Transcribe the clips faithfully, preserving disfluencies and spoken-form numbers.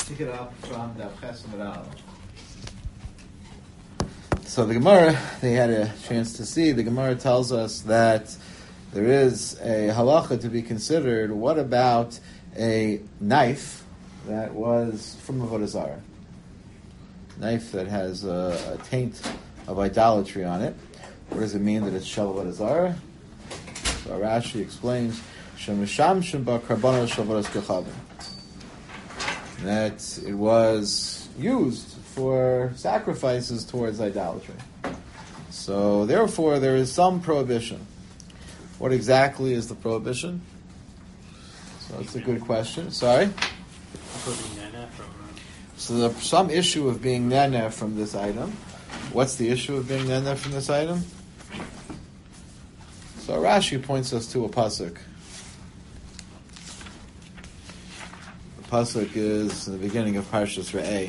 Pick it up from the Chesed. So the Gemara, they had a chance to see, the Gemara tells us that there is a halacha to be considered. What about a knife that was from Avodah Zarah? Knife that has a, a taint of idolatry on it. What does it mean that it's Shel Avodah Zarah? So Rashi explains, Shemisham ba Karbanos Shel Avodas Kechavim, that it was used for sacrifices towards idolatry. So therefore there is some prohibition. What exactly is the prohibition? So it's a good question. Sorry? So there's some issue of being nana from this item. What's the issue of being nana from this item? So Rashi points us to a pasuk. The pasuk is in the beginning of Parshas Re'eh.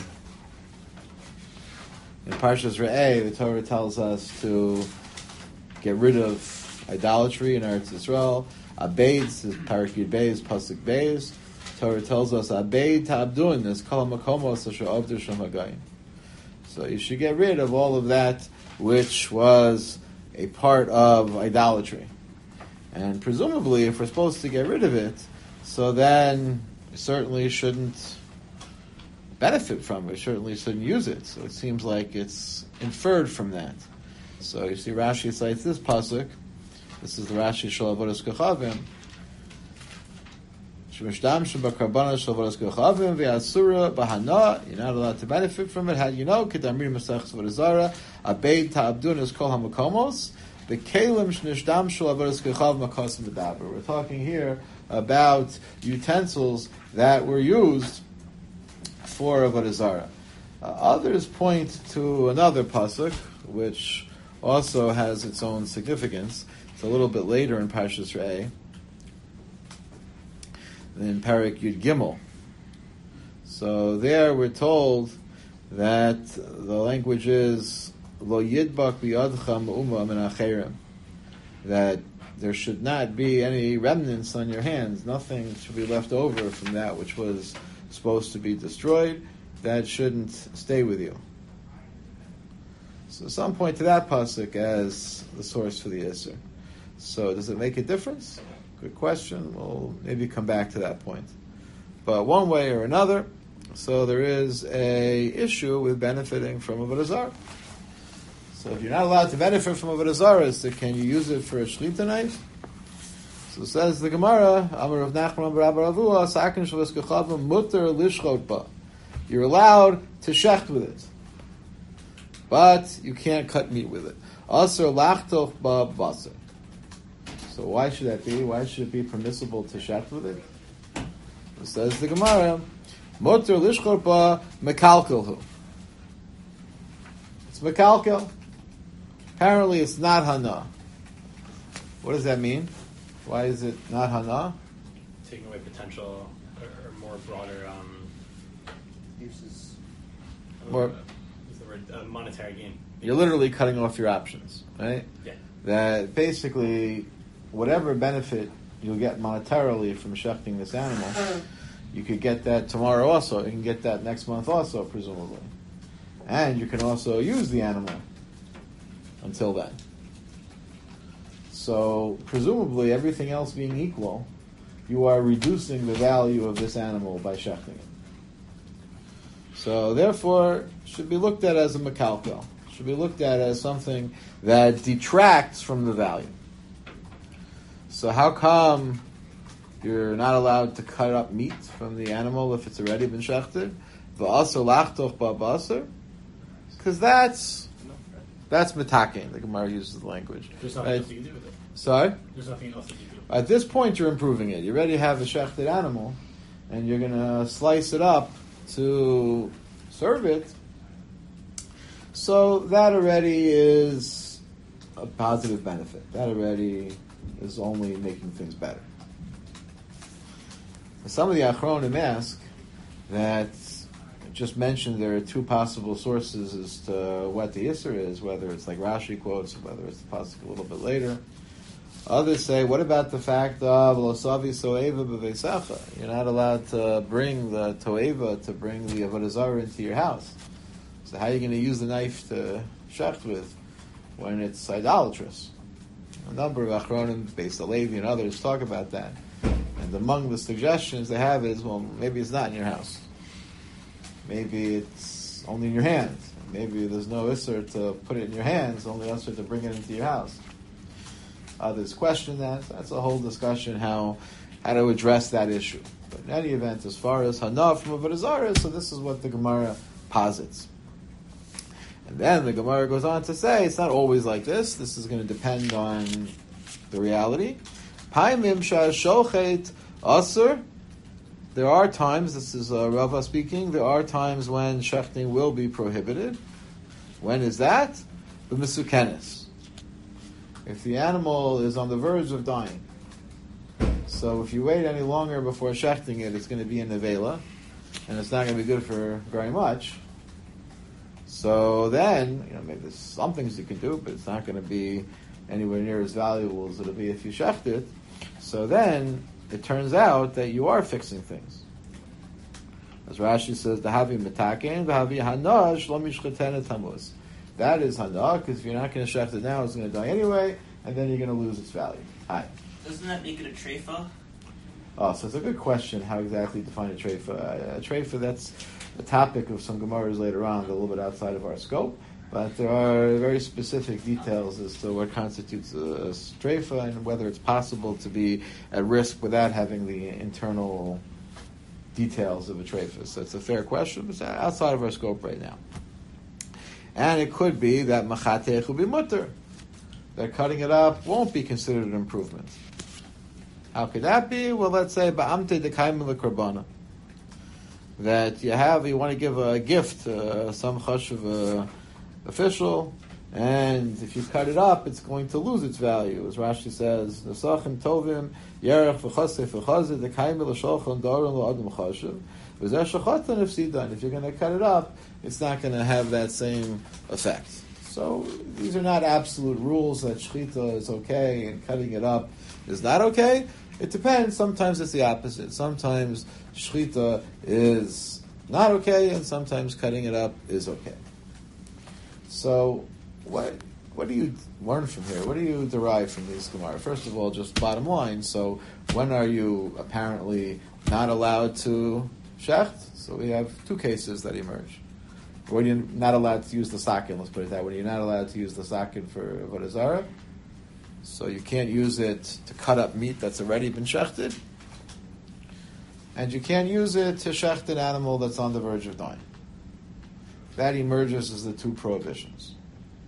In Parshas Re'eh, the Torah tells us to get rid of idolatry in Eretz Yisrael. Abeid, Parak Yud Beis, Pasuk Beis. Torah tells us, Abeid ta'abduin, this kol makomos asher avdu shem hagayim. So you should get rid of all of that which was a part of idolatry. And presumably, if we're supposed to get rid of it, so then we certainly shouldn't benefit from it, we certainly shouldn't use it. So it seems like it's inferred from that. So you see Rashi cites this pasuk. This is the Rashi Shel Avodas Kechavim. Shemishtam Shem B'Karbanos Shel Avodas Kechavim V'Asura B'Hana. You're not allowed to benefit from it. How do you know? Kedamri Masechus Avodas Zarah Abeid Ta'abdun is Kol HaMakomos. The Kalim Shnishtam Shel Avodas Kechavim Makosim V'Daber. We're talking here about utensils that were used for Avodah Zarah. Uh, others point to another pasuk, which also has its own significance. It's a little bit later in Parshas Re'eh, in Parak Yud Gimel. So there we're told that the language is Lo Yidbak B'Yadcha Me'uma Min Acherim, that there should not be any remnants on your hands. Nothing should be left over from that which was supposed to be destroyed. That shouldn't stay with you. So some point to that pasuk as the source for the Isser. So does it make a difference? Good question. We'll maybe come back to that point. But one way or another, so there is a issue with benefiting from Avodah Zarah. So if you're not allowed to benefit from Avodah Zarah, so can you use it for a shlita knife? So says the Gemara, Amar Rav Nachman Bar Abba Ravua, Sakin Shalos Kechavim Mutter Lishchot Ba. You're allowed to shecht with it, but you can't cut meat with it. Asur Lachtoch Ba Basar. So why should that be? Why should it be permissible to shecht with it? It says the Gemara, Mutter Lishchot Ba Mekalkelhu. It's Mekalkel. Apparently it's not Hana. What does that mean? Why is it not Hana? Taking away potential or, or more broader um, uses. More, uh, what's the word? Uh, monetary gain. You're literally cutting off your options, right? Yeah. That basically, whatever benefit you'll get monetarily from shechting this animal, you could get that tomorrow also. You can get that next month also, presumably. And you can also use the animal until then. So, presumably, everything else being equal, you are reducing the value of this animal by shechting it. So, therefore, it should be looked at as a mekalkel. It should be looked at as something that detracts from the value. So, how come you're not allowed to cut up meat from the animal if it's already been shechted? V'asur lachtoch ba basar? Because that's that's metakein. The Gemara uses the language. There's nothing right? else you can do with it. Sorry? There's nothing else you can do. At this point, you're improving it. You already have a shechted animal, and you're going to slice it up to serve it. So that already is a positive benefit. That already is only making things better. Some of the Achronim ask that, just mentioned there are two possible sources as to what the Isser is, whether it's like Rashi quotes, or whether it's the pasuk a little bit later. Others say, what about the fact of losavi soeva b'veisacha? You're not allowed to bring the toeva, to bring the avodah zarah into your house. So how are you going to use the knife to shecht with when it's idolatrous? A number of achronim, Beis Halevi and others, talk about that. And among the suggestions they have is, well, maybe it's not in your house. Maybe it's only in your hands. Maybe there's no isser to put it in your hands, only isser to bring it into your house. Others question that. That's a whole discussion how how to address that issue. But in any event, as far as hana from avodah zarah, so this is what the Gemara posits. And then the Gemara goes on to say, it's not always like this. This is going to depend on the reality. Paimim shashochet asur. There are times, this is uh, Rava speaking, there are times when shechting will be prohibited. When is that? The mesukenes. If the animal is on the verge of dying. So if you wait any longer before shechting it, it's going to be in nevela, and it's not going to be good for very much. So then, you know, maybe there's some things you can do, but it's not going to be anywhere near as valuable as it'll be if you shecht it. So then, it turns out that you are fixing things. As Rashi says, the havi mitaken, the havi hana, shlomi shchetene tamuz. That is hana, because if you're not going to shecht it now, it's going to die anyway, and then you're going to lose its value. Hi. Doesn't that make it a treifa? Oh, so it's a good question, how exactly to define a treifa. A treifa, that's a topic of some Gemaras later on, a little bit outside of our scope, but there are very specific details as to what constitutes a, a treifa and whether it's possible to be at risk without having the internal details of a treifa. So it's a fair question, but it's outside of our scope right now. And it could be that machatech will be mutter, that cutting it up won't be considered an improvement. How could that be? Well, let's say ba'amte dekaim l'karbana, that you have, you want to give a gift to some chashuv uh, official, and if you cut it up, it's going to lose its value. As Rashi says, "Nesachim tovim yerach v'chasef v'chazeh dekaim l'sholchan daron l'adam chashuv v'zeh shachatan ifsidan." If you're going to cut it up, it's not going to have that same effect. So these are not absolute rules that shechita is okay and cutting it up is not okay. It depends. Sometimes it's the opposite. Sometimes shechita is not okay, and sometimes cutting it up is okay. So, what what do you learn from here? What do you derive from these Gemara? First of all, just bottom line. So, when are you apparently not allowed to shecht? So we have two cases that emerge. When you're not allowed to use the sakin, let's put it that way. You're not allowed to use the sakin for avodah zarah. So you can't use it to cut up meat that's already been shechted. And you can't use it to shecht an animal that's on the verge of dying. That emerges as the two prohibitions.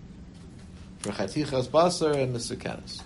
For chatichas basar and mesukenes.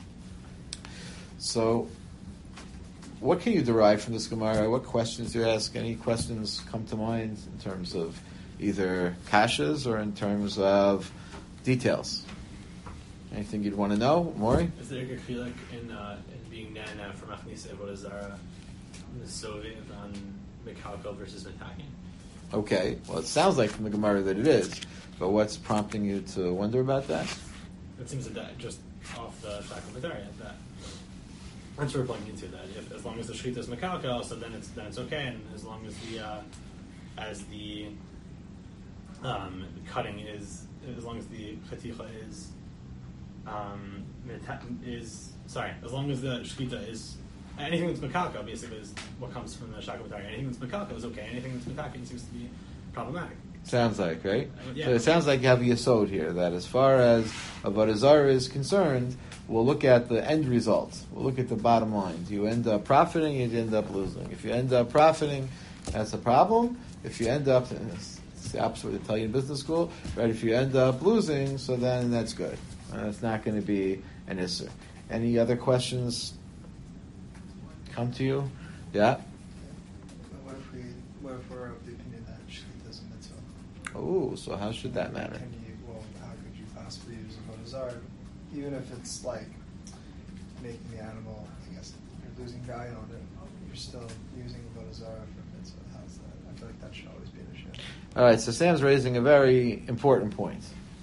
So, what can you derive from this Gemara? What questions do you ask? Any questions come to mind in terms of either kashas or in terms of details? Anything you'd want to know, Maury? Is there a chilek in uh, in being nana from Achnisa avodah zarah, Soviet on Mikalko versus Mitakin? Okay, well, it sounds like from the Gemara that it is, but what's prompting you to wonder about that? It seems that, that just off the Shakal V'Daria, that that's what we're pointing into, that if, as long as the Shechita is Mikalko, so then it's then it's okay, and as long as the uh, as the um, cutting is, as long as the Chaticha is um, is sorry, as long as the Shechita is anything that's Mikalko basically is what comes from the Shakal V'Daria. Anything that's Mikalko is okay. Anything that's Mitakin seems to be problematic. Sounds like, right? Uh, yeah. So it sounds like you have a yesod here, that as far as avodah zarah is concerned, we'll look at the end result. We'll look at the bottom line. Do you end up profiting, you end up losing? If you end up profiting, that's a problem. If you end up, it's the opposite of what they tell you in business school, right? If you end up losing, so then that's good. Uh, it's not going to be an isser. Any other questions come to you? Yeah? What if we, what if we're of the opinion that shechita is a mitzvah? Oh, so how should that matter? Can you, well, how could you possibly use avodah zarah, even if it's like making the animal, I guess, you're losing value on it, you're still using avodah zarah for mitzvah. How's that? I feel like that should always be an issue. All right, so Sam's raising a very important point.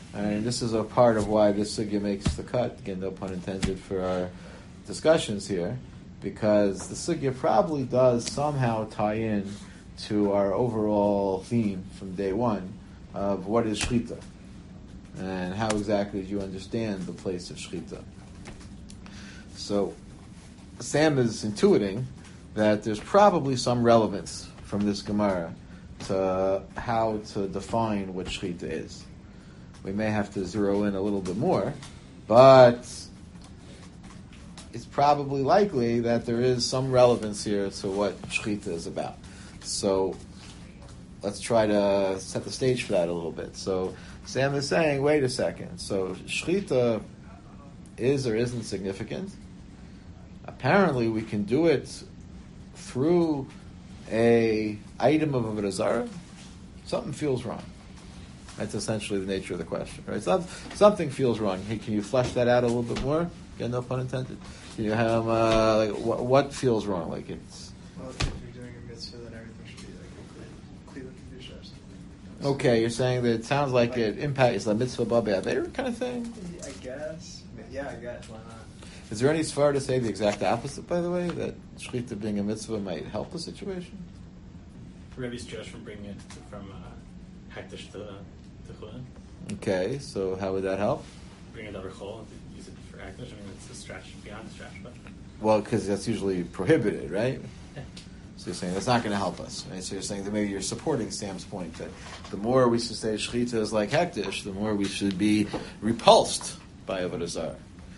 And this is a part of why this sugya makes the cut, again, no pun intended for our discussions here, because the sugya probably does somehow tie in to our overall theme from day one of what is shchita, and how exactly do you understand the place of shchita. So, Sam is intuiting that there's probably some relevance from this Gemara to how to define what shchita is. We may have to zero in a little bit more, but it's probably likely that there is some relevance here to what shchita is about. So let's try to set the stage for that a little bit. So Sam is saying, wait a second. So shchita is or isn't significant. Apparently, we can do it through a item of avodah zarah. Something feels wrong. That's essentially the nature of the question, right? Some, something feels wrong. Hey, can you flesh that out a little bit more? Again, no pun intended. Can you have uh, like what, what feels wrong? Like it's Well, if you're doing a mitzvah, then everything should be like clear the conditions. okay. You're saying that it sounds like it impacts the mitzvah b'aver aver kind of thing. I guess. Yeah, I guess. Why not? Is there any svar to say the exact opposite? By the way, that shchita being a mitzvah might help the situation. Rebbe's just from bringing it from uh, hektish to to chulin. Okay, so how would that help? Bring it over chol, use it for hektish. I mean, it's a stretch beyond a stretch, but Well, because that's usually prohibited, right? yeah. So you're saying that's not going to help us, right? So you're saying that maybe you're supporting Sam's point that the more we should say shechita is like hektish, the more we should be repulsed by avodah zarah.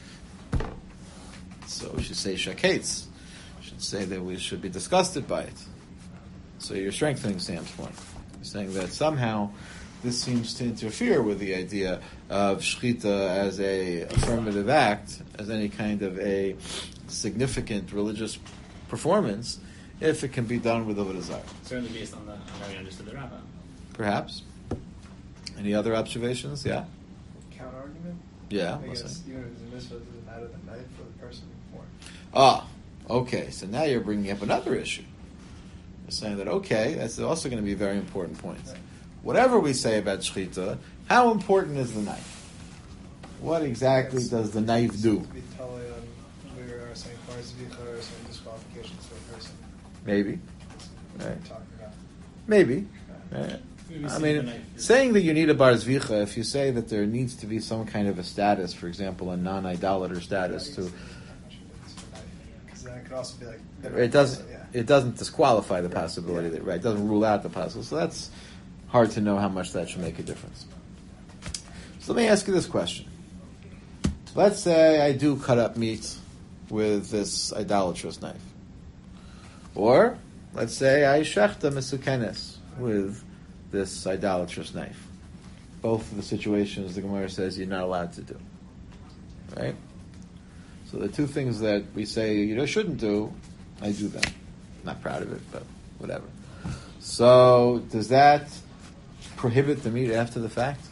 So we should say shaketz. We should say that we should be disgusted by it. So you're strengthening Sam's point. You're saying that somehow this seems to interfere with the idea of shechita as a affirmative act, as any kind of a significant religious performance, if it can be done with avodah zarah. Certainly based on the on how we understood the Rabbah. Perhaps. Any other observations? Yeah? Counter argument? Yeah. I what's guess that? even if it's a mitzvah, it doesn't matter the night for the person more. Ah, okay. So now you're bringing up another issue. You're saying that, okay, that's also going to be a very important point. Right. Whatever we say about shechita, how important is the knife? What exactly It's- does the knife do? To be totally on, we were saying bars vicha or some disqualifications for a person. Maybe. That's what Right. we're talking about. Maybe. Right. Maybe I see the mean, knife is- saying that you need a bar zvicha, if you say that there needs to be some kind of a status, for example, a non-idolater status, to Because then it could also be like it doesn't Yeah. it doesn't disqualify the Right. possibility Yeah. that right it doesn't rule out the possibility. So that's hard to know how much that should make a difference. So let me ask you this question. Let's say I do cut up meat with this idolatrous knife. Or let's say I shechta mesukenes with this idolatrous knife. Both of the situations the Gemara says you're not allowed to do. Right? So the two things that we say you know, shouldn't do, I do them. Not proud of it, but whatever. So does that prohibit the meat after the fact?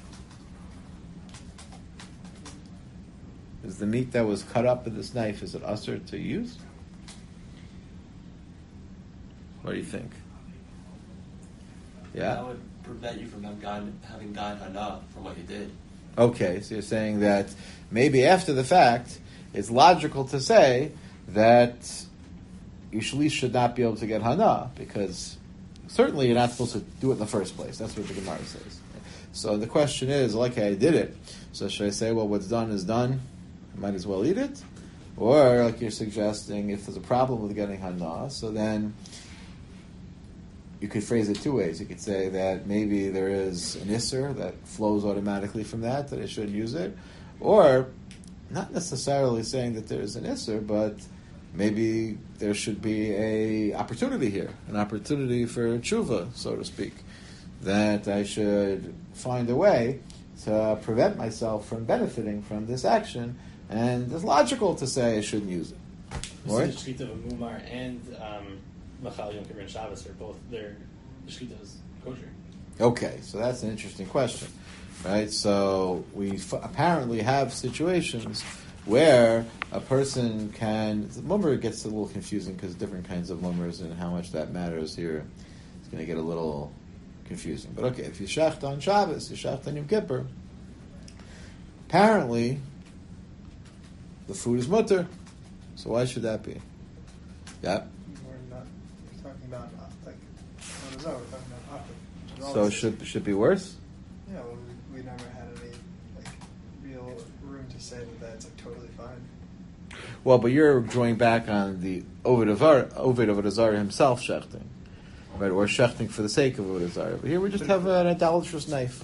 Is the meat that was cut up with this knife, is it usher to use? What do you think? That Yeah? would prevent you from having gotten, having gotten enough from what you did. Okay, so you're saying that maybe after the fact, it's logical to say that you at least should not be able to get hana, because certainly you're not supposed to do it in the first place. That's what the Gemara says. So the question is, okay, I did it. So should I say, well, what's done is done, I might as well eat it? Or, like you're suggesting, if there's a problem with getting hana, so then you could phrase it two ways. You could say that maybe there is an isser that flows automatically from that, that I should use it. Or, not necessarily saying that there is an isser, but maybe there should be a opportunity here, an opportunity for tshuva, so to speak, that I should find a way to prevent myself from benefiting from this action, and it's logical to say I shouldn't use it. The Right? shechita of Mumar and um, Machal Yom Kippur and Shabbos are both their the shechita is kosher. Okay, so that's an interesting question, right? So we f- apparently have situations where a person can. The mummer gets a little confusing because different kinds of mummers and how much that matters here is going to get a little confusing. But okay, if you shecht on Shabbos, you shecht on Yom Kippur, apparently the food is mutter. So why should that be? Yeah. We're not. We're talking about uh, like what is that? We're talking about optic. So it should should be worse. Yeah, well, we, we never had any like real room to say that that's like totally fine. Well, but you're drawing back on the Ovid Avar, Ovid Avodah himself shechting, right? Or shechting for the sake of Avodah Zarah. But here we just have an idolatrous knife.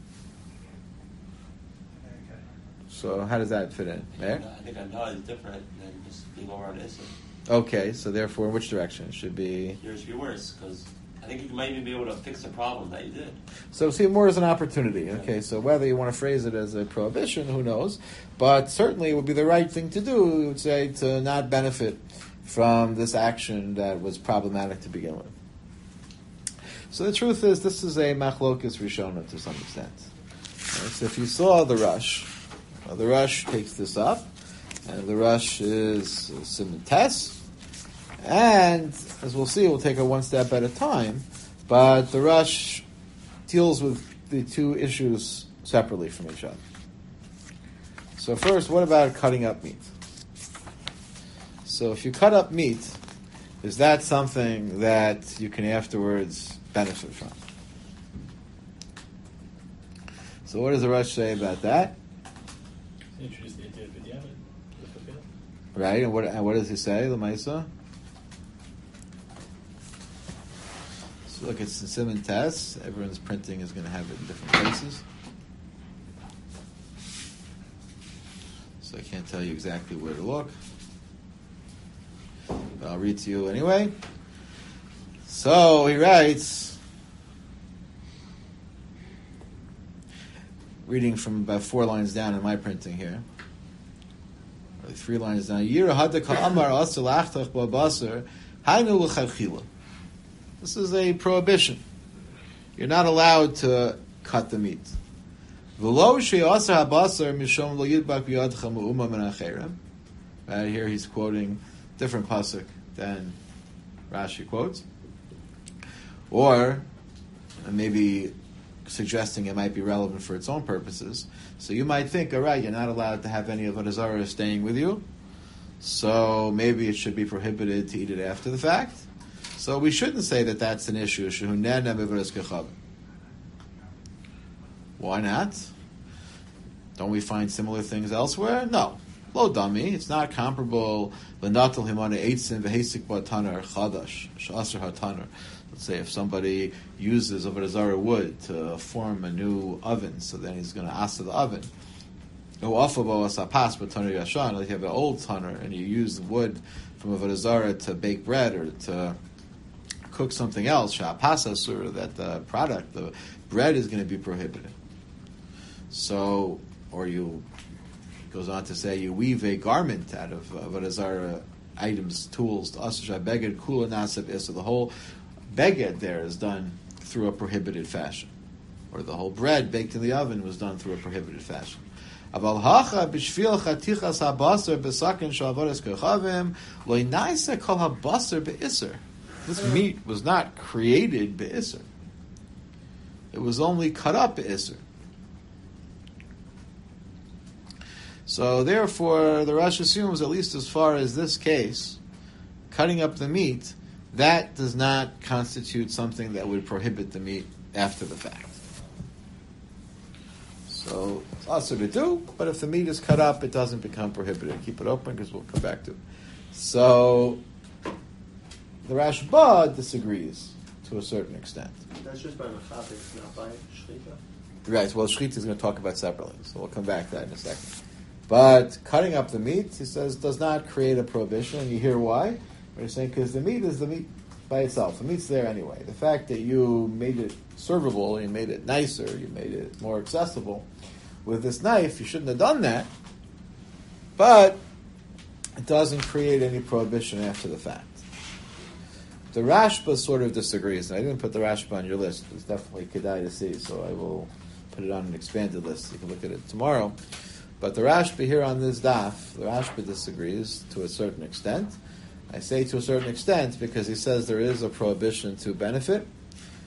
Okay. So how does that fit in? There? I think I know is different than just being over on Issa. Okay, so therefore, in which direction? It should be... Yours should be worse, because I think you might even be able to fix the problem that you did. So see it more as an opportunity. Okay, so whether you want to phrase it as a prohibition, who knows? But certainly it would be the right thing to do, we would say, to not benefit from this action that was problematic to begin with. So the truth is, this is a machlokas rishona to some extent. Right, so if you saw the Rush, well, the Rush takes this up, and the Rush is Siman Tes, and as we'll see, we'll take it one step at a time, but the Rush deals with the two issues separately from each other. So first, what about cutting up meat? So if you cut up meat, is that something that you can afterwards benefit from? So what does the Rush say about that? Introduce the idea of B'diavad. Right, and what and what does he say, L'maisa? So look, it's in Siman Tes. Everyone's printing is going to have it in different places. So I can't tell you exactly where to look. But I'll read to you anyway. So he writes, reading from about four lines down in my printing here, or three lines down. Yira hadaka amar asur lachtach b'basar hainu l'chadchila. This is a prohibition. You're not allowed to cut the meat. V'lo she'asar habasar mishom lo yidbak b'yadcha me'uma min acherem. Right here, he's quoting different pasuk than Rashi quotes, or maybe suggesting it might be relevant for its own purposes. So you might think, all right, you're not allowed to have any of Avodah Zarah staying with you, so maybe it should be prohibited to eat it after the fact. So we shouldn't say that that's an issue. Why not? Don't we find similar things elsewhere? No. Lo dami, it's not comparable. Let's say if somebody uses Avodah Zarah wood to form a new oven, so then he's going to asa the oven. Like you have an old tanner and you use the wood from Avodah Zarah to bake bread or to cook something else, sha'apasasur, that the product, the bread is going to be prohibited. So, or you, goes on to say, you weave a garment out of Avodah Zarah items, tools, asur beged kula nasab isa. The whole beged there is done through a prohibited fashion. Or the whole bread baked in the oven was done through a prohibited fashion. Aval hacha b'shvil chatichas habasar b'sakin sh'avodas kechavim lo inaisa kol habasar be'isr. This meat was not created be'isr. It was only cut up be'isr. So therefore, the Rosh assumes, at least as far as this case, cutting up the meat, that does not constitute something that would prohibit the meat after the fact. So it's also to do, but if the meat is cut up, it doesn't become prohibited. Keep it open because we'll come back to it. So the Rashba disagrees to a certain extent. That's just by Machabit, not by Shechita. Right, well, Shechita is going to talk about separately, so we'll come back to that in a second. But cutting up the meat, he says, does not create a prohibition, and you hear why? We're saying because the meat is the meat by itself. The meat's there anyway. The fact that you made it servable, you made it nicer, you made it more accessible with this knife, you shouldn't have done that. But it doesn't create any prohibition after the fact. The Rashba sort of disagrees, and I didn't put the Rashba on your list. It's definitely kedai to see, so I will put it on an expanded list. You can look at it tomorrow. But the Rashba here on this daf, the Rashba disagrees to a certain extent. I say to a certain extent because he says there is a prohibition to benefit,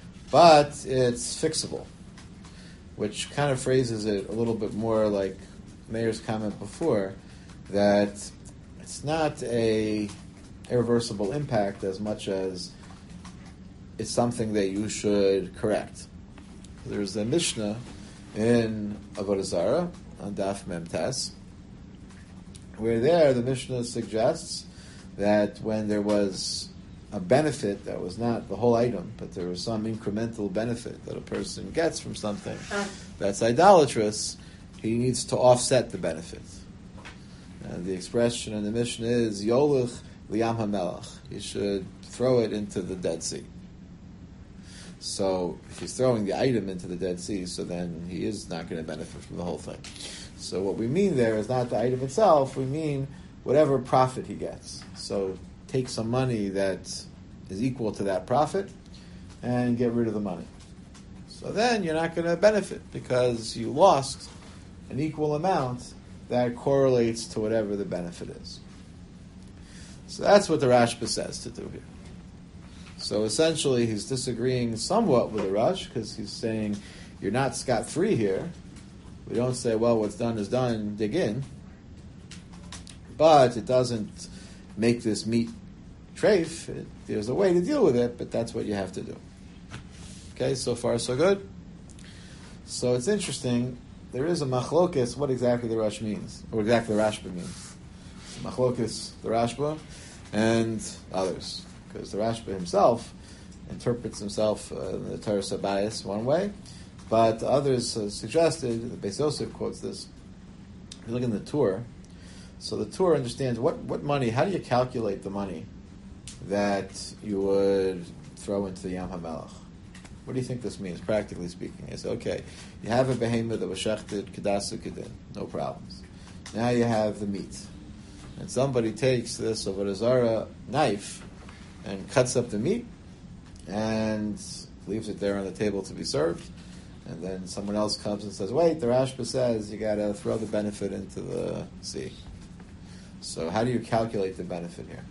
but it's fixable, which kind of phrases it a little bit more like Meir's comment before, that it's not a irreversible impact as much as it's something that you should correct. There's a Mishnah in Avodah Zarah on Daf Mem Tes, where there the Mishnah suggests that when there was a benefit that was not the whole item, but there was some incremental benefit that a person gets from something that's idolatrous, he needs to offset the benefit. And the expression in the Mishnah is Yolach Liyam HaMelech. He should throw it into the Dead Sea. So if he's throwing the item into the Dead Sea, so then he is not going to benefit from the whole thing. So what we mean there is not the item itself, we mean whatever profit he gets. So take some money that is equal to that profit and get rid of the money. So then you're not going to benefit because you lost an equal amount that correlates to whatever the benefit is. So that's what the Rashba says to do here. So essentially he's disagreeing somewhat with the Rush because he's saying you're not scot-free here. We don't say, well, what's done is done, dig in. But it doesn't make this meat treif. It, there's a way to deal with it, but that's what you have to do. Okay, so far so good. So it's interesting. There is a machlokes what exactly the Rush means, or exactly the Rashba means. Machlokes, the Rashba, and others. Because the Rashba himself interprets himself uh, in the Torah Sabayis one way, but others uh, suggested, the Beis Yosef quotes this, if you look in the Tur, so the Tur understands what, what money, how do you calculate the money that you would throw into the Yam HaMelech? What do you think this means, practically speaking? I say, okay, you have a behemoth that was shechted, kedasa kedin, no problems. Now you have the meat. And somebody takes this Avodah Zarah knife and cuts up the meat and leaves it there on the table to be served. And then someone else comes and says, wait, the Rashba says you got to throw the benefit into the sea. So how do you calculate the benefit here?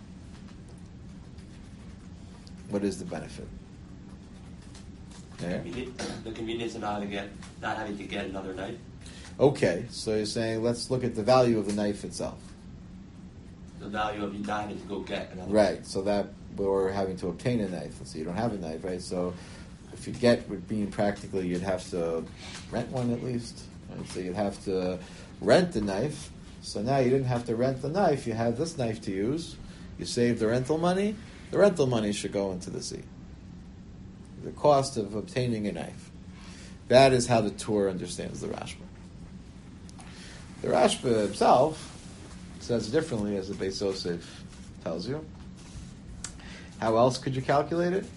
What is the benefit? Yeah. The convenience of not having, get, not having to get another knife. Okay, so you're saying let's look at the value of the knife itself. The value of you not having to go get another Right, knife. so that we're having to obtain a knife. Let's say you don't have a knife, right? So if you get would mean practically you'd have to rent one at least. Right? So you'd have to rent the knife. So now you didn't have to rent the knife, you have this knife to use. You save the rental money. The rental money should go into the sea. The cost of obtaining a knife. That is how the Tur understands the Rashba. The Rashba himself says differently, as the Beis Yosef tells you. How else could you calculate it?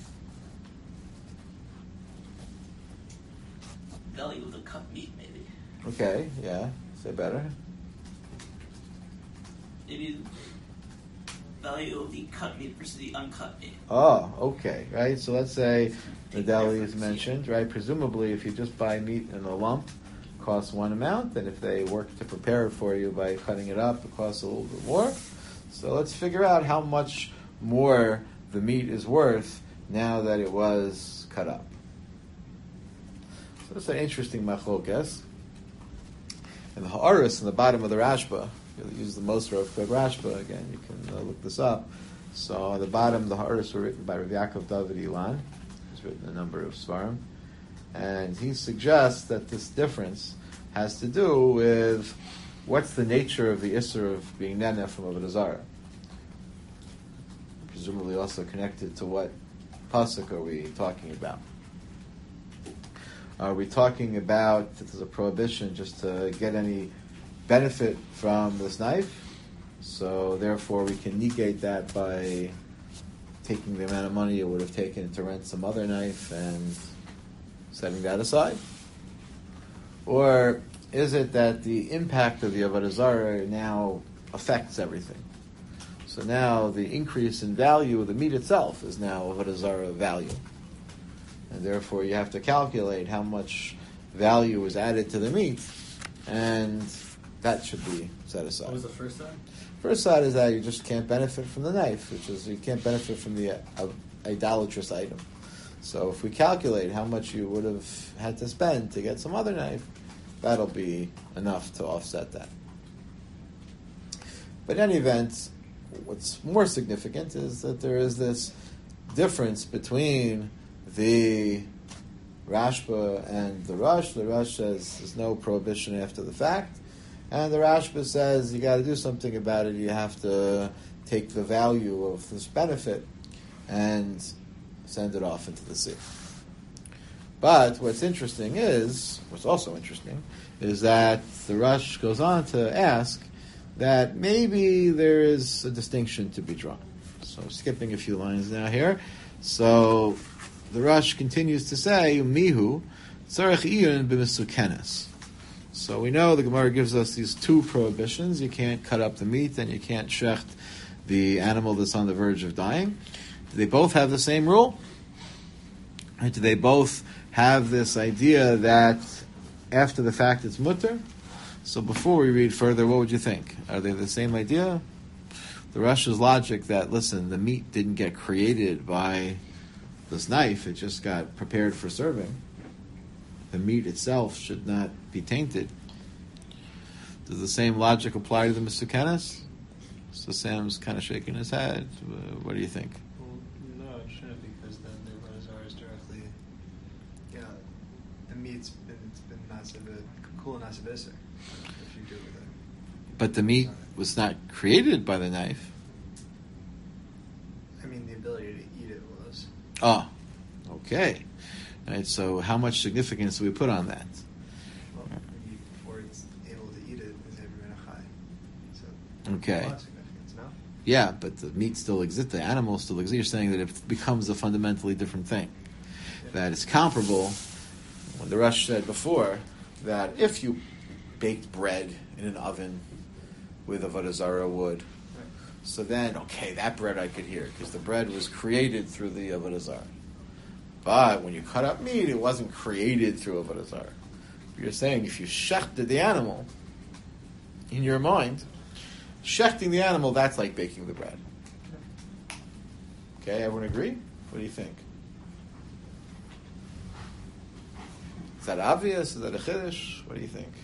Value of the cut meat, maybe. Okay, yeah, say better. Maybe value of the cut meat versus the uncut meat. Oh, okay, right? So let's say the Take deli is difference, mentioned, yeah. right? Presumably, if you just buy meat in a lump, it costs one amount, and if they work to prepare it for you by cutting it up, it costs a little bit more. So let's figure out how much more the meat is worth now that it was cut up. So that's an interesting machlokes. And the ha'aris in the bottom of the Rashba, you'll use the most of Rashba again. You can uh, look this up. So at the bottom, the ha'aris were written by Rav Yaakov David Ilan. He's written a number of svarim, and he suggests that this difference has to do with what's the nature of the isser of being neneh from Avodah Zarah. Presumably also connected to what pasuk are we talking about? Are we talking about that there's a prohibition just to get any benefit from this knife? So therefore we can negate that by taking the amount of money it would have taken to rent some other knife and setting that aside? Or is it that the impact of the Avodah Zarah now affects everything? So now the increase in value of the meat itself is now Avodah Zarah value. And therefore you have to calculate how much value is added to the meat, and that should be set aside. What was the first side? First side is that you just can't benefit from the knife, which is you can't benefit from the uh, idolatrous item. So if we calculate how much you would have had to spend to get some other knife, that'll be enough to offset that. But in any event, what's more significant is that there is this difference between the Rashba and the Rush. The Rush says there's no prohibition after the fact, and the Rashba says you got to do something about it. You have to take the value of this benefit and send it off into the sea. But what's interesting is, what's also interesting, is that the Rush goes on to ask that maybe there is a distinction to be drawn. So skipping a few lines now here. So the Rush continues to say, Mihu, tzarech iyun b'mesukenes. So we know the Gemara gives us these two prohibitions. You can't cut up the meat and you can't shecht the animal that's on the verge of dying. Do they both have the same rule? Or do they both have this idea that after the fact it's mutter? So before we read further, what would you think? Are they the same idea? The Rush's logic that, listen, the meat didn't get created by this knife, it just got prepared for serving. The meat itself should not be tainted. Does the same logic apply to the Mesukenes? So Sam's kind of shaking his head. Uh, what do you think? Well, no, it shouldn't, because then the Vodazara is directly, you know, the meat's been, it's been nasibit, cool nasibisir, if you do with it. But the meat was not created by the knife. I mean, the ability to eat it was. Oh, okay. Right, so how much significance do we put on that? Well, maybe before it's able to eat it, is every chai. So, Okay. a lot of significance, no? Yeah, but the meat still exists, the animal still exists. You're saying that it becomes a fundamentally different thing. Yeah. That it's comparable, when the Rush said before, that if you baked bread in an oven with a Vodazara wood, Right. so then, okay, that bread I could hear, because the bread was created through the Avodah. But when you cut up meat, it wasn't created through Avodah Zarah. You're saying if you shechted the animal, in your mind, shechting the animal, that's like baking the bread. Okay, everyone agree? What do you think? Is that obvious? Is that a chiddush? What do you think?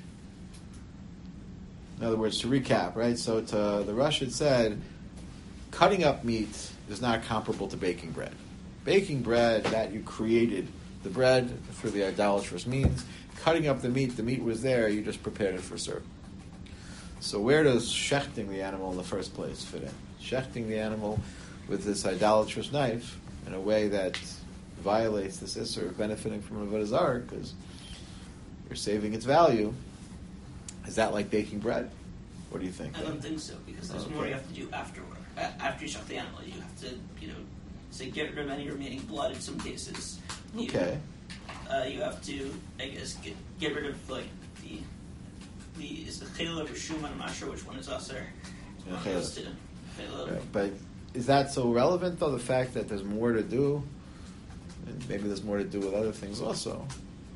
In other words, to recap, right? So to, the Rush had said, cutting up meat is not comparable to baking bread. Baking bread, that you created the bread through the idolatrous means. Cutting up the meat, the meat was there, you just prepared it for serving. So where does shechting the animal in the first place fit in? Shechting the animal with this idolatrous knife in a way that violates this issur of benefiting from a Avodah Zarah, because you're saving its value. Is that like baking bread? What do you think? I don't think so, because there's Okay. more you have to do afterward. A- After you shech the animal, you have to, you know, say get rid of any remaining blood in some cases. You, Okay. Uh, you have to, I guess, get get rid of like the the is the chayla or shuma. I'm not sure which one is usher. Yeah, One of those chayla. two. Chayla. Right. But is that so relevant, though, the fact that there's more to do? And maybe there's more to do with other things also.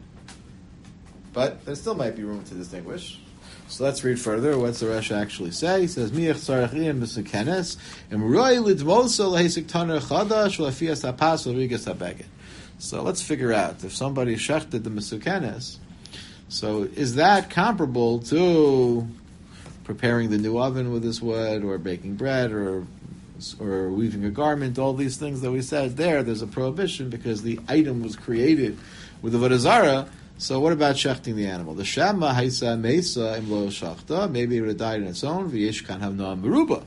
But there still might be room to distinguish. So let's read further. What's the Rosh actually say? He says, Miach tzarechiyim b'sukenes, em roi lidmoso lehesik taner chadash lefias hapas l'rigas habeged. So let's figure out, if somebody shechted the mesukenes, so is that comparable to preparing the new oven with this wood, or baking bread, or or weaving a garment, all these things that we said there, there's a prohibition because the item was created with the Avodah Zarah. So what about shechting the animal? The Shama Haisa Mesa Imlo Shachta, maybe it would have died on its own, V'yesh Kan Havna Meruba.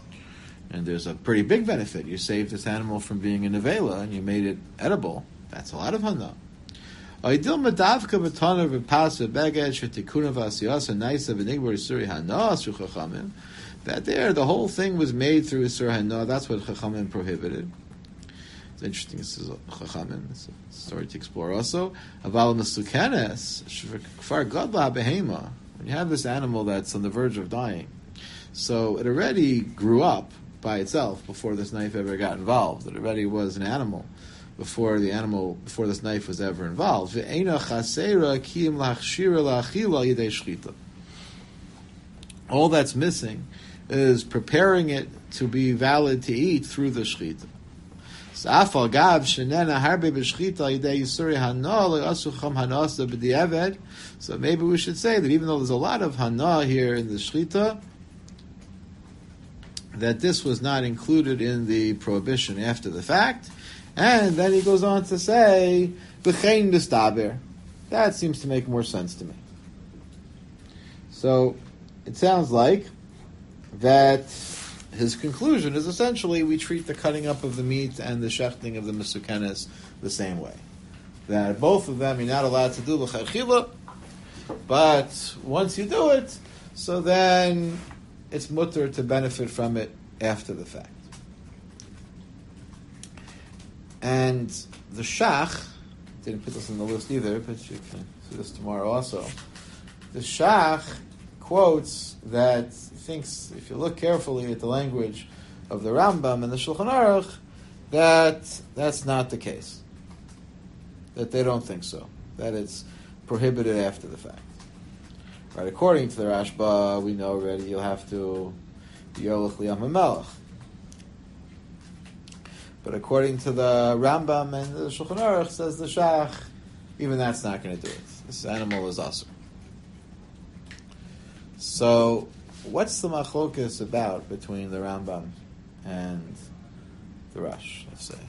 And there's a pretty big benefit. You saved this animal from being a nevela and you made it edible. That's a lot of hana. Aidil Madavka V'tana V'pasa Beged Shetikuna V'asiyasa Naisa V'nigbor Isuri Hana Asur Chachamim. That there, the whole thing was made through Isur Hana. That's what Chachamim prohibited. It's interesting. This is Chachamim. It's a story to explore also. Aval Mesukenes Kfar Gadla Behema. When you have this animal that's on the verge of dying, so it already grew up by itself before this knife ever got involved. It already was an animal before the animal before this knife was ever involved. Ve'ena chasera kiyim lachshira la'achila yidei shchita. All that's missing is preparing it to be valid to eat through the shchita. Afal gav shenena harbe b'shchita yidei yisuri hana le'asucham hanasa b'di'eved. So maybe we should say that even though there's a lot of hana here in the shchita, that this was not included in the prohibition after the fact. And then he goes on to say, B'chein nistaber. That seems to make more sense to me. So it sounds like that his conclusion is essentially we treat the cutting up of the meat and the shechting of the mesukenes the same way. That both of them you're not allowed to do l'chaychila, but once you do it, so then it's mutter to benefit from it after the fact. And the Shach, didn't put this in the list either, but you can see this tomorrow also. The Shach quotes that he thinks, if you look carefully at the language of the Rambam and the Shulchan Aruch, that that's not the case. That they don't think so. That it's prohibited after the fact. Right? According to the Rashba, we know already you'll have to Yolach Liyam HaMelech. But according to the Rambam and the Shulchan Aruch, says the Shach, even that's not going to do it. This animal is asur. So, what's the machlokas about between the Rambam and the Rosh, let's say?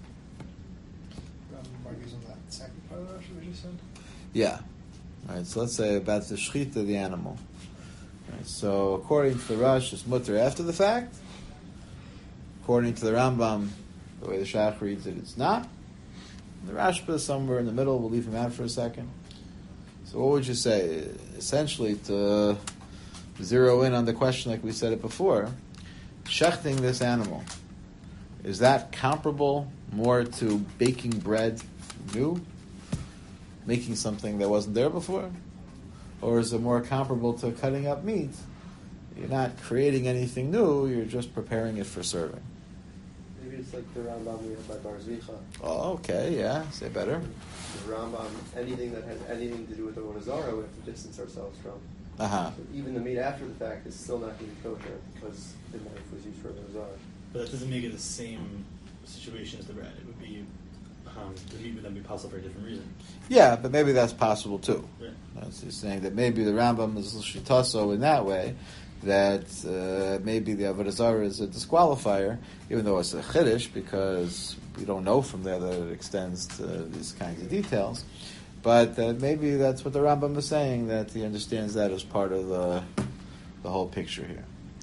Rambam argues on that second part of the Rosh we just said. Yeah. All right, so let's say about the shchita of the animal. All right, so according to the Rosh, it's mutter after the fact. According to the Rambam, the way the Shach reads it, it's not. The Rashba is somewhere in the middle. We'll leave him out for a second. So what would you say? Essentially, to zero in on the question like we said it before, shechting this animal, is that comparable more to baking bread new? Making something that wasn't there before? Or is it more comparable to cutting up meat? You're not creating anything new, you're just preparing it for serving. Maybe it's like the Rambam we have by Bar Zicha. Oh, okay, yeah, say better. The Rambam, anything that has anything to do with the Avodah Zarah, we have to distance ourselves from. Uh-huh. So even the meat after the fact is still not going to be kosher because the knife was used for Avodah Zarah. But that doesn't make it the same situation as the bread. It would be, um, the meat would then be possible for a different reason. Yeah, but maybe that's possible too. Yeah. That's just saying that maybe the Rambam is shitaso in that way, that uh, maybe the Avodah Zarah is a disqualifier, even though it's a chiddush, because we don't know from there that it extends to these kinds of details. But uh, maybe that's what the Rambam is saying, that he understands that as part of the the whole picture here.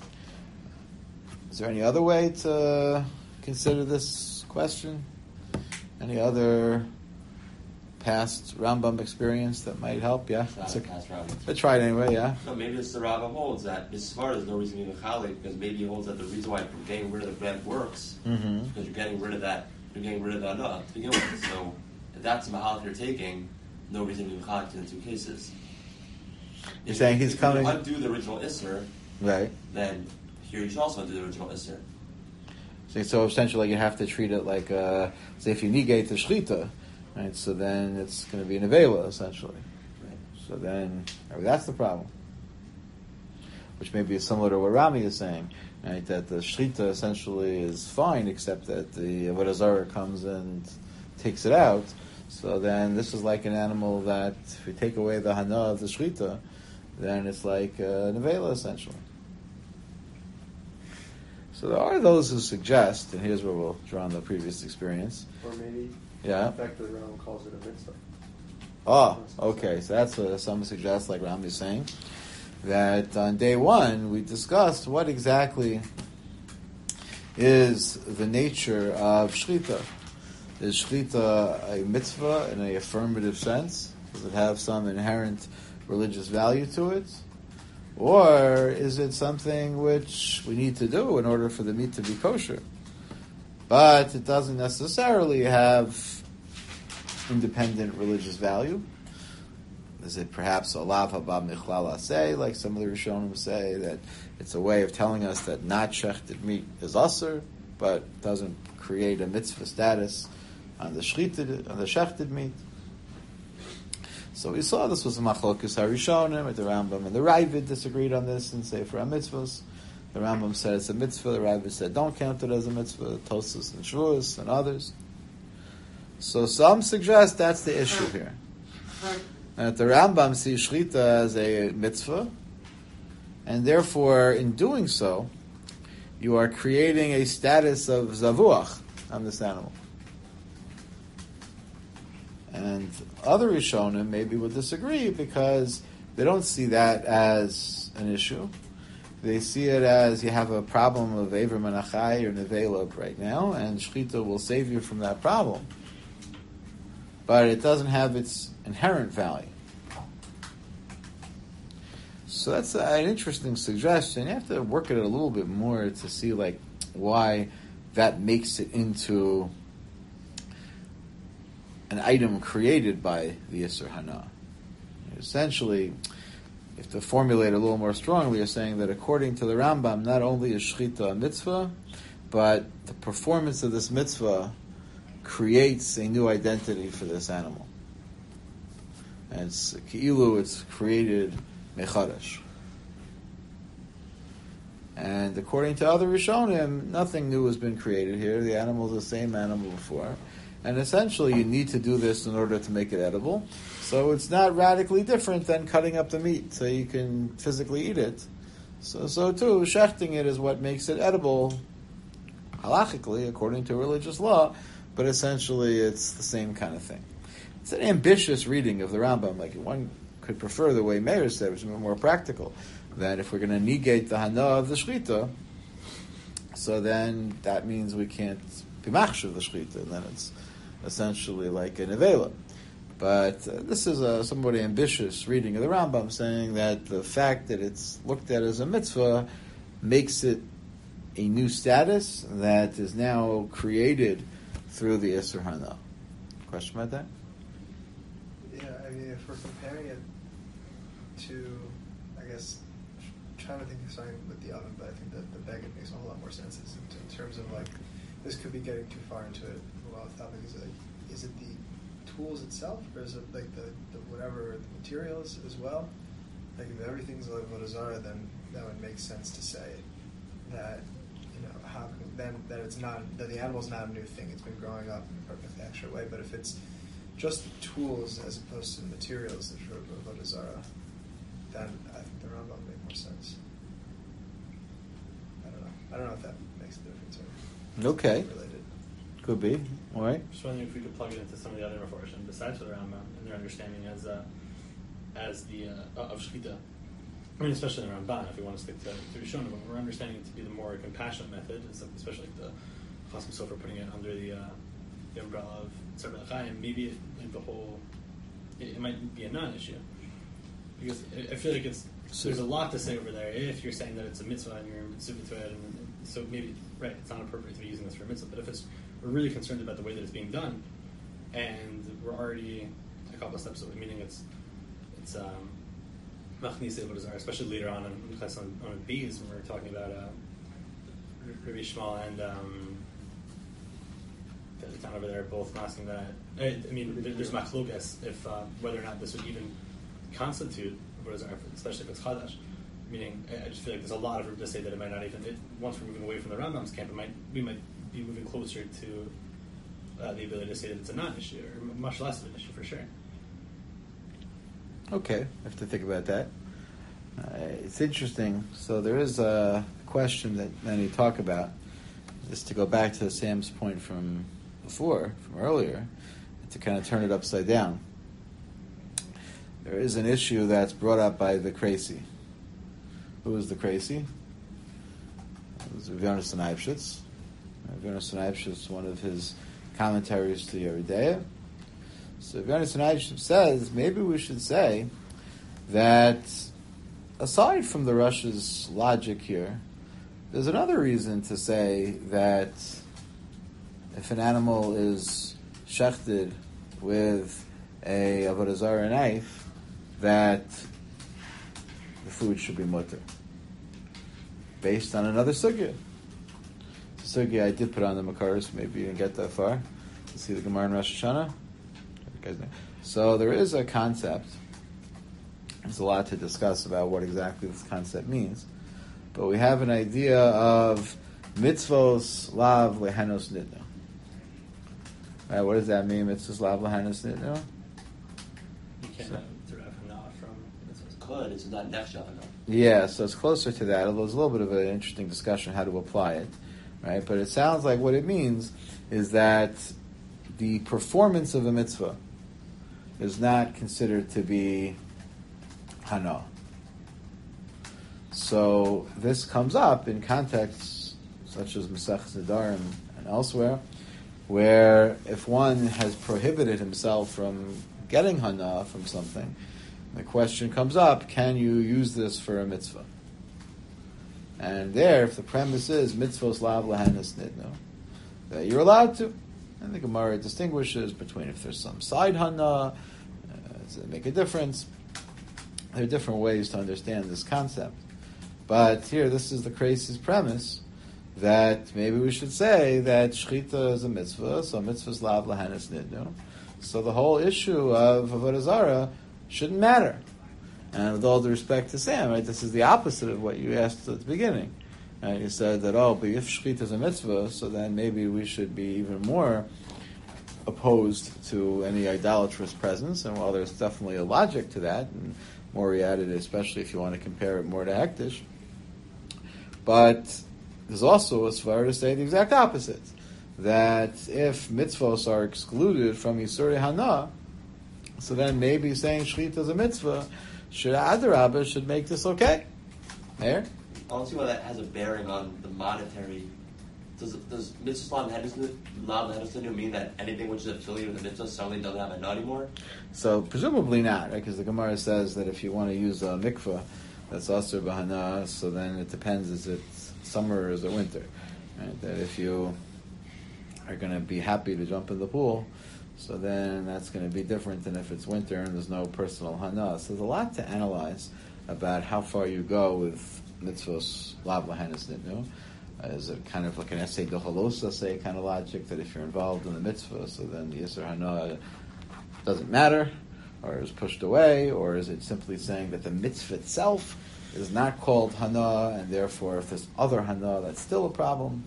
Is there any other way to consider this question? Any other past Rambam experience that might help? Yeah? Not a past Rambam. Let's try it anyway, yeah? No, maybe it's the Rambam holds that as far as no reason to be mechalik, because maybe he holds that the reason why getting rid of the bread works Mm-hmm. because you're getting rid of that, you're getting rid of the anah to begin with. So if that's the mahalik you're taking, no reason to be mechalik in the two cases. You're If- saying he's if coming- you undo the original isser, Right. then here you should also undo the original isser. So, so essentially, you have to treat it like, uh, say, if you negate the shchita, right? So then it's going to be an avela, essentially. Right. So then, I mean, that's the problem. Which maybe is similar to what Rami is saying, right? That the shchita essentially is fine, except that the Avodah Zarah comes and takes it out. So then, this is like an animal that, if we take away the hana of the shchita, then it's like uh, an avela, essentially. So there are those who suggest, and here's where we'll draw on the previous experience. Or maybe, Yeah. in fact, the Rambam calls it a mitzvah. Oh, okay. So that's what some suggest, like Rami is saying, that on day one we discussed what exactly is the nature of shchita. Is shchita a mitzvah in an affirmative sense? Does it have some inherent religious value to it? Or is it something which we need to do in order for the meat to be kosher? But it doesn't necessarily have independent religious value. Is it perhaps a lav haba michlal aseh, like some of the Rishonim say, that it's a way of telling us that not shechted meat is asur, but doesn't create a mitzvah status on the shechted, on the shechted meat? So we saw this was a machlokus harishonim, the Rambam and the Ravid disagreed on this and say for mitzvahs. The Rambam said it's a mitzvah. The Rabbi said don't count it as a mitzvah. Tosfos and Shavuos and others. So some suggest that's the issue here. That the Rambam sees shechita as a mitzvah, and therefore, in doing so, you are creating a status of zavuach on this animal. And other Rishonim maybe would disagree because they don't see that as an issue. They see it as you have a problem of Ever Menachai or Nevela right now, and shechita will save you from that problem. But it doesn't have its inherent value. So that's an interesting suggestion. You have to work at it a little bit more to see like why that makes it into an item created by the Yisur Hana. Essentially, you have to formulate it a little more strongly. You're saying that according to the Rambam, not only is shechita a mitzvah, but the performance of this mitzvah creates a new identity for this animal. And it's ki'ilu, it's created mechadash. And according to other Rishonim, nothing new has been created here. The animal is the same animal before. And essentially you need to do this in order to make it edible. So it's not radically different than cutting up the meat so you can physically eat it. So, so too, shechting it is what makes it edible, halachically, according to religious law, but essentially it's the same kind of thing. It's an ambitious reading of the Rambam. Like one could prefer the way Meir said, which is more practical, that if we're going to negate the hana of the shechita, so then that means we can't be machshav the shechita, and then it's essentially like a nevela. But uh, this is a somewhat ambitious reading of the Rambam, saying that the fact that it's looked at as a mitzvah makes it a new status that is now created through the Yisur Hana. Question about that? Yeah, I mean, if we're comparing it to, I guess, trying to think of something with the oven, but I think that the beged makes a whole lot more sense is in, in terms of like, this could be getting too far into it. Well, topic is like, is it the tools itself, or is it like the, the whatever the materials as well? Like if everything's like avodah zarah, then that would make sense to say that, you know, how then that it's not that the animal's not a new thing. It's been growing up in a perfect extra way. But if it's just the tools as opposed to the materials that are avodah zarah, then I think the Rambam would make more sense. I don't know. I don't know if that makes a difference or Okay. related. Could be. All right. Just wondering if we could plug it into some of the other Mefarshim besides the Rambam and their understanding as uh, as the uh, of shechita. I mean, especially the Ramban, if we want to stick to to Rishonim, but we're understanding it to be the more compassionate method, especially like the Chasam Sofer putting it under the uh, the umbrella of Tzar B'Chaim. Maybe it, like the whole it, it might be a non-issue because I, I feel like it's so, there's a lot to say over there. If you're saying that it's a mitzvah and you're mitzvah to it, and so maybe right, it's not appropriate to be using this for a mitzvah. But if it's we're really concerned about the way that it's being done, and we're already a couple of steps away. Meaning it's it's um, machnisa avodah zarah, especially later on in class on, on bees when we're talking about uh, Rabbi Shmuel and um, the town over there both asking that. I, I mean, there, there's machlokas if uh, whether or not this would even constitute avodah zarah, especially if it's chadash. Meaning, I just feel like there's a lot of room to say that it might not even. It, once we're moving away from the Rambam's camp, it might we might be moving closer to uh, the ability to say that it's a non-issue, or much less of an issue for sure. Okay, I have to think about that. Uh, it's interesting. So there is a question that many talk about, just to go back to Sam's point from before, from earlier, to kind of turn it upside down. There is an issue that's brought up by the Crazy. Who is the Crazy? It was Rav Yonasan Eibschitz. Rav Yonasan Eibschitz, one of his commentaries to Yoreh De'ah. So Rav Yonasan Eibschitz says, maybe we should say that aside from the Russia's logic here, there's another reason to say that if an animal is shechted with a avodah zarah knife, that the food should be mutter. Based on another sugya. Sugya I did put on the Makaros, maybe you didn't get that far. You see the Gemara in Rosh Hashanah? So there is a concept. There's a lot to discuss about what exactly this concept means. but we have an idea of mitzvos lav lehanos nidno. Right, what does that mean, mitzvos lav lehanos nidno? You can't have derive hana from mitzvahs. Could, it's not nefsha. Yeah, so it's closer to that, although there's a little bit of an interesting discussion how to apply it, right? But it sounds like what it means is that the performance of a mitzvah is not considered to be hana. So this comes up in contexts such as Masech Nedarim and elsewhere, where if one has prohibited himself from getting hana from something, the question comes up, can you use this for a mitzvah? And there, if the premise is mitzvos lav lahanis nidno, that you're allowed to. And the Gemara distinguishes between if there's some side hana, uh, does it make a difference? There are different ways to understand this concept. But here, this is the craziest premise, that maybe we should say that shchita is a mitzvah, so mitzvahs lav lahanis nidno. So the whole issue of avodah zarah shouldn't matter. And with all due respect to Sam, right, this is the opposite of what you asked at the beginning. Right? You said that, oh, but if shchita is a mitzvah, so then maybe we should be even more opposed to any idolatrous presence. And while there's definitely a logic to that, and Mori added, especially if you want to compare it more to Hektish, but there's also a svara to say the exact opposite, that if mitzvos are excluded from Yisurei Hana, so then maybe saying shchita is a mitzvah should adarabah should make this okay. There. I don't see why that has a bearing on the monetary. Does does mitzvah lav lehanos mean that anything which is affiliated with the mitzvah suddenly doesn't have a nut anymore? So presumably not, right? Because the Gemara says that if you want to use a mikvah that's asur b'hana, so then it depends, is it summer or is it winter? Right? That if you are going to be happy to jump in the pool, so then that's going to be different than if it's winter and there's no personal hana. So there's a lot to analyze about how far you go with mitzvos lav lahanis nidno. Uh, is it kind of like an essay dochalosa say kind of logic that if you're involved in the mitzvah, so then the yisur hana doesn't matter, or is pushed away, or is it simply saying that the mitzvah itself is not called hana, and therefore if there's other hana, that's still a problem?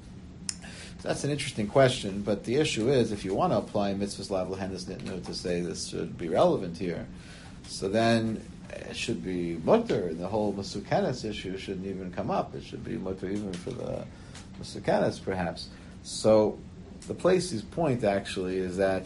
So that's an interesting question, but the issue is, if you want to apply mitzvahs lav lahanis nidno to say this should be relevant here, so then it should be mutter, and the whole masukanis issue shouldn't even come up. It should be mutter even for the masukanis, perhaps. So the place's point actually is that,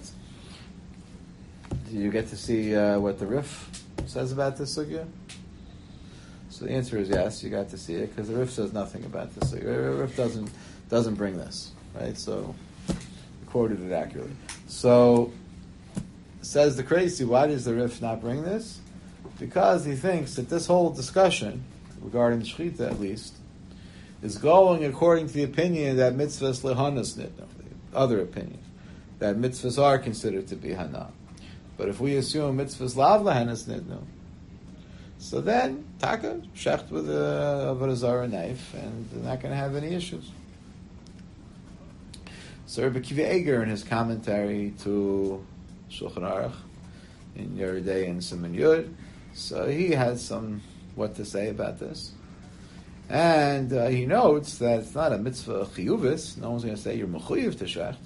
do you get to see uh, what the Rif says about this sugya? So the answer is yes, you got to see it, because the Rif says nothing about this sugya. The Rif doesn't doesn't bring this. Right, so quoted it accurately. So says the crazy, why does the Rif not bring this? Because he thinks that this whole discussion regarding shchita, at least, is going according to the opinion that mitzvahs lehanas nidno, the other opinion, that mitzvahs are considered to be hana. But if we assume mitzvahs lav lehanas nidno, so then taka shecht with a avodah zarah knife, and they're not going to have any issues. So Rabbi Akiva Eger, in his commentary to Shulchan Aruch in Yeridei and Siman Yud, so he has some what to say about this, and uh, he notes that it's not a mitzvah chiyuvis. No one's going to say you're mechuyev to shecht.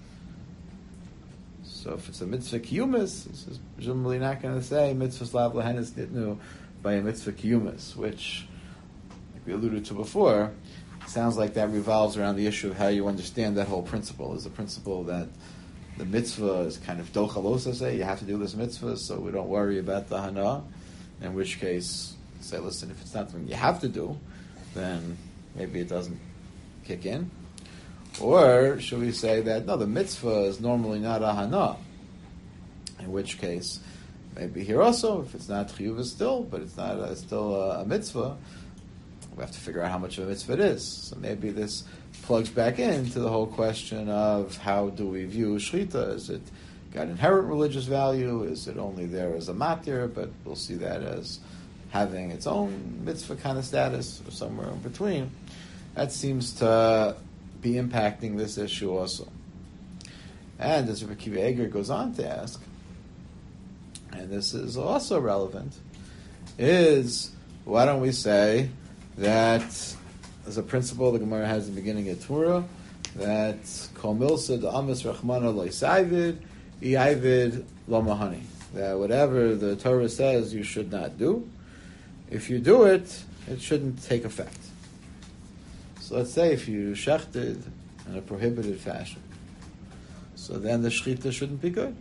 So if it's a mitzvah kiyumis, this is presumably not going to say mitzvah lav lahanis nidnu by a mitzvah kiyumis, which, like we alluded to before, sounds like that revolves around the issue of how you understand that whole principle. Is the principle that the mitzvah is kind of dochalosa, say, you have to do this mitzvah, so we don't worry about the hana, in which case, say, listen, if it's not something you have to do, then maybe it doesn't kick in. Or should we say that, no, the mitzvah is normally not a hana, in which case, maybe here also, if it's not chiyuv still, but it's not a, still a, a mitzvah, we have to figure out how much of a mitzvah it is. So maybe this plugs back into the whole question of how do we view shchita? Is it got inherent religious value? Is it only there as a matir? But we'll see that as having its own mitzvah kind of status, or somewhere in between. That seems to be impacting this issue also. And as Rabbi Akiva Eger goes on to ask, and this is also relevant, is why don't we say that there's a principle the Gemara has in the beginning of Torah, that Kol Milsa Da'amis Rachmana Lo Yisayvid, Iyayvid Lo Mahani. That whatever the Torah says you should not do, if you do it, it shouldn't take effect. So let's say if you shechted in a prohibited fashion, so then the shechita shouldn't be good.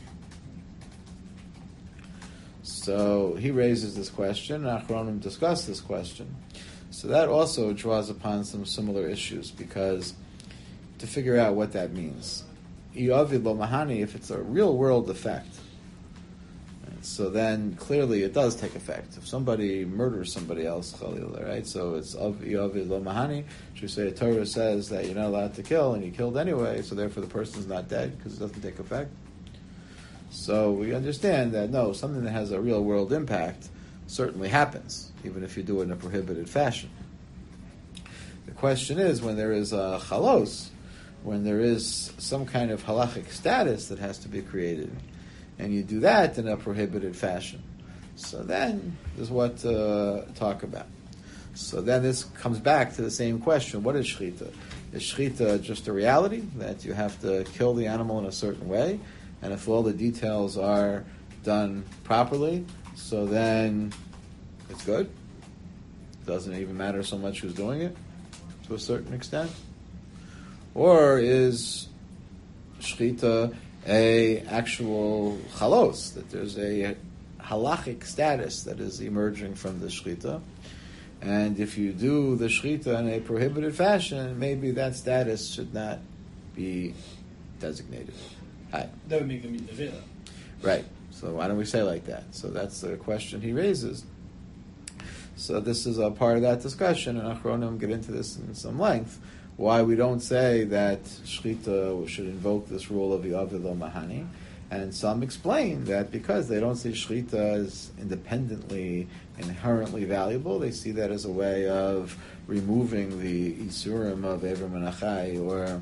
So he raises this question, Achronim discuss this question. So that also draws upon some similar issues, because to figure out what that means. Iyavid lo mahani, if it's a real world effect, so then clearly it does take effect. If somebody murders somebody else, chalila, right? So it's of Iyavid lo mahani. Should say Torah says that you're not allowed to kill, and you killed anyway, so therefore the person's not dead because it doesn't take effect. So we understand that no, something that has a real world impact certainly happens, even if you do it in a prohibited fashion. The question is, when there is a chalos, when there is some kind of halachic status that has to be created, and you do that in a prohibited fashion, so then is what to talk about. So then this comes back to the same question: what is shechita? Is shechita just a reality that you have to kill the animal in a certain way, and if all the details are done properly, so then it's good? Doesn't even matter so much who's doing it, to a certain extent? Or is shechita a actual chalos, that there's a halachic status that is emerging from the shechita, and if you do the shechita in a prohibited fashion, maybe that status should not be designated. Hi. That would make them eat nevela. Right. So why don't we say like that? So that's the question he raises. So this is a part of that discussion, and Achronim get into this in some length, why we don't say that shechita should invoke this rule of Iyavid lo mahani. And some explain that because they don't see shechita as independently, inherently valuable, they see that as a way of removing the isurim of Ever Menachai, or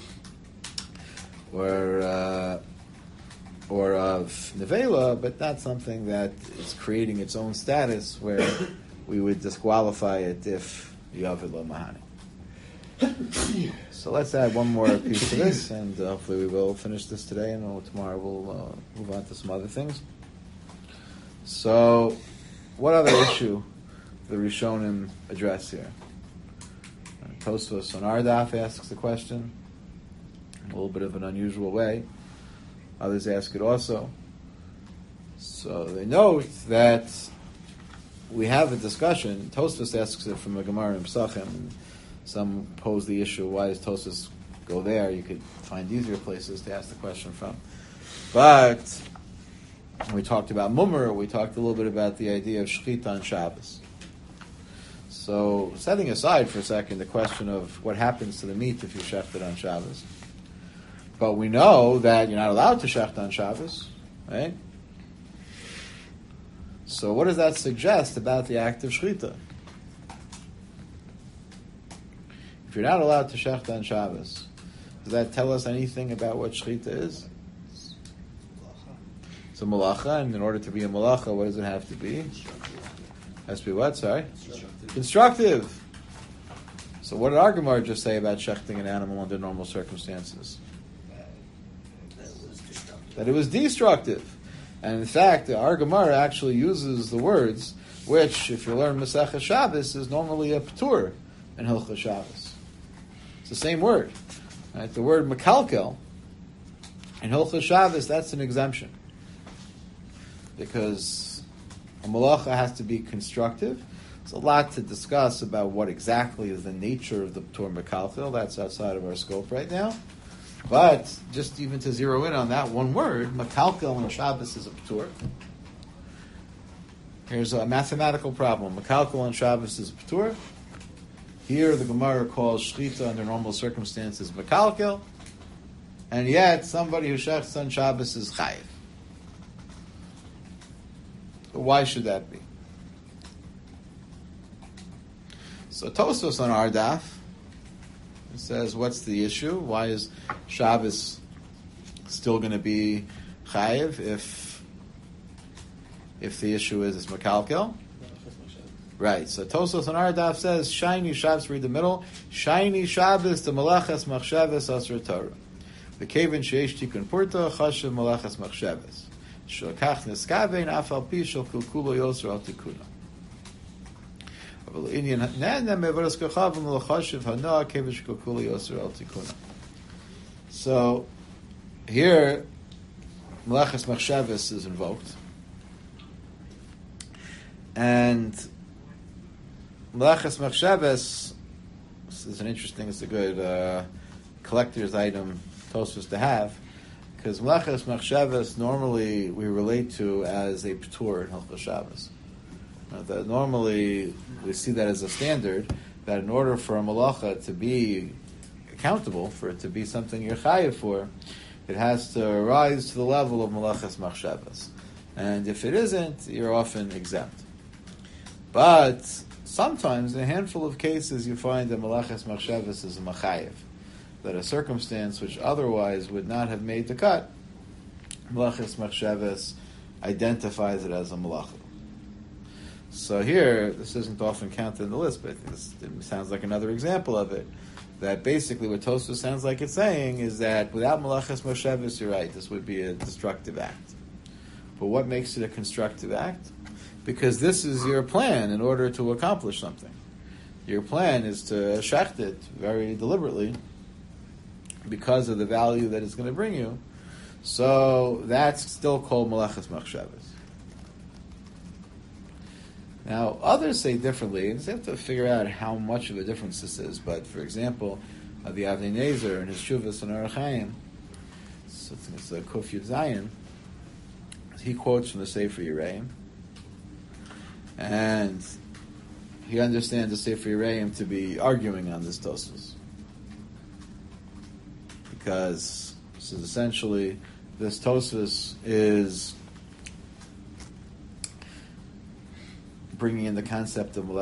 or uh, or of nevela, but not something that is creating its own status where we would disqualify it if Iyavid lo mahani. So let's add one more piece to this, and uh, hopefully we will finish this today, and tomorrow we'll uh, move on to some other things. So, what other issue the Rishonim address here? Uh, Tosfos on our daf asks the question in a little bit of an unusual way. Others ask it also. So they note that we have a discussion. Tosfos asks it from a Gemara in Pesachim. Some pose the issue, why does Tosfos go there? You could find easier places to ask the question from. But when we talked about Mummer, we talked a little bit about the idea of Shechita on Shabbos. So setting aside for a second the question of what happens to the meat if you shecht it on Shabbos. But we know that you're not allowed to shecht on Shabbos, right? So what does that suggest about the act of Shechita? If you're not allowed to shecht on Shabbos, does that tell us anything about what shechita is? It's a malacha, and in order to be a malacha, what does it have to be? It has to be what? Sorry? Constructive. Constructive. So what did our Gemara just say about shechting an animal under normal circumstances? That it was destructive. That it was destructive. And in fact, our Gemara actually uses the words, which, if you learn Masechah Shabbos, is normally a p'tur in Hilchah Shabbos. It's the same word. Right? The word mekalkel in Hilchah Shabbos, that's an exemption. Because a malacha has to be constructive. There's a lot to discuss about what exactly is the nature of the p'tur mekalkel. That's outside of our scope right now. But just even to zero in on that one word, mekalkel in Shabbos is a p'tur. Here's a mathematical problem. Mekalkel on Shabbos is a p'tur. Here the Gemara calls shechita under normal circumstances mekalkel, and yet somebody who shechts on Shabbos is chayiv. So why should that be? So Tosfos on our daf says, what's the issue? Why is Shabbos still going to be chayiv if if the issue is it's mekalkel? Right. So Tosfos on our daf says shiny Shabbos. Read the middle. Shiny Shabbos the malachas machshavas asr Torah. The kaven sheish tikun purta chashav malachas machshavas. Shalkach neskavein afal pi shal kulkulo yoser al tikuna. Inyan nana mevaras kachavim l'chashav hana kaven shal kulkulo yoser al tikuna. So here, malachas machshavas is invoked, and Malachas Machshavas is an interesting, it's a good uh, collector's item Tosfos to have, because Malachas Machshavas normally we relate to as a P'tur in Hilchos Shabbos. Uh, that normally we see that as a standard, that in order for a Malacha to be accountable, for it to be something you're chayav for, it has to rise to the level of Malachas Machshavas. And if it isn't, you're often exempt. But sometimes, in a handful of cases, you find that Malachas Machshavas is a machayev, that a circumstance which otherwise would not have made the cut, Malachas Machshavas identifies it as a malacha. So here, this isn't often counted in the list, but I think this it sounds like another example of it, that basically what Tosfos sounds like it's saying is that without Malachas Machshavas, you're right, this would be a destructive act. But what makes it a constructive act? Because this is your plan in order to accomplish something. Your plan is to shecht it very deliberately because of the value that it's going to bring you. So that's still called Malachas Machshavas. Now, others say differently, and you have to figure out how much of a difference this is. But, for example, uh, the Avnei Nezer in his Shuvas on Orach Chaim, so it's, it's a Kuf Yud Zayin, he quotes from the Sefer Yereim, and he understands the Sefer Yereim to be arguing on this Tosfos, because this is essentially, this Tosfos is bringing in the concept of